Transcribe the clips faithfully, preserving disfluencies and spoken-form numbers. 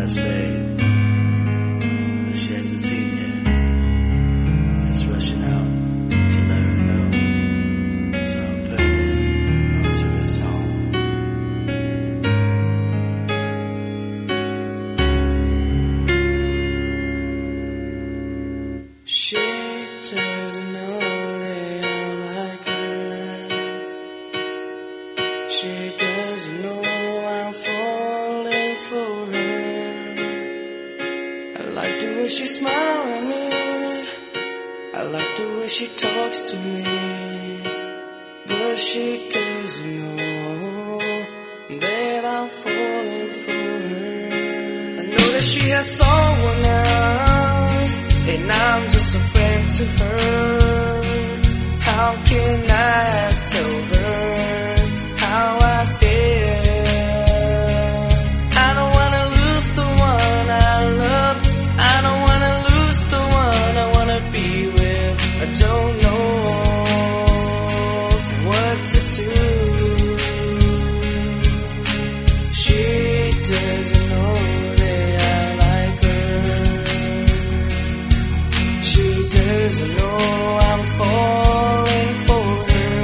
left side that she hasn't seen yet. It's rushing out to let her know. So I'm putting it onto this song. She doesn't know that I like her. She doesn't know I'm falling for her. I like the way she smiles at me. I like the way she talks to me. But she doesn't know that I'm falling for her. I know that she has someone else, and I'm just a friend to her. How can I tell her how I feel? I don't wanna lose the one I love. I don't wanna lose the one I wanna be with. I don't know what to do. She doesn't know that I like her. She doesn't know I'm falling for her.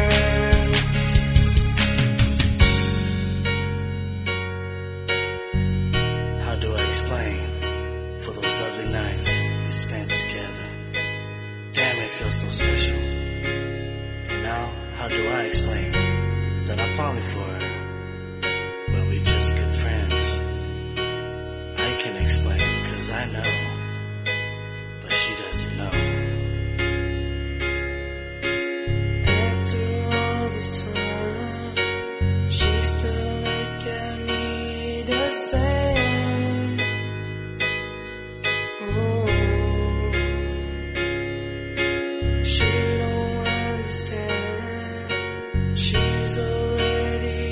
How do I explain for those lovely nights we spent together? Damn, it feels so special. And now, how do I explain that I'm falling for her when we just good friends? I can explain, cause I know, but she doesn't know. After all this time, she still look at me the same. Oh, she don't understand. She's already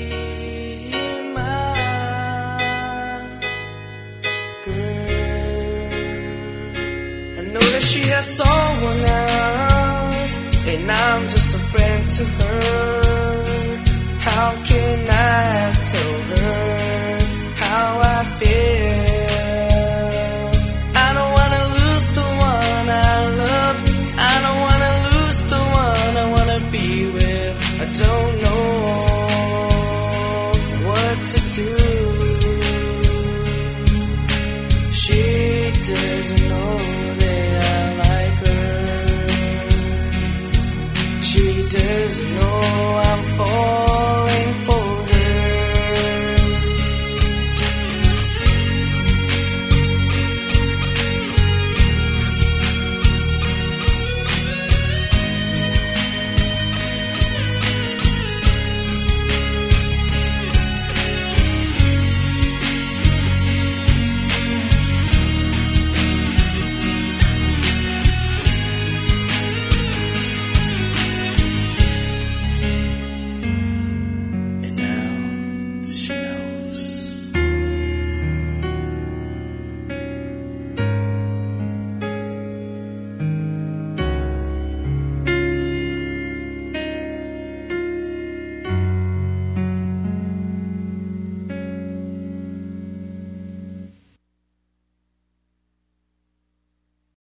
mine, girl. I know that she has someone else, and I'm just a friend to her. How can I tell her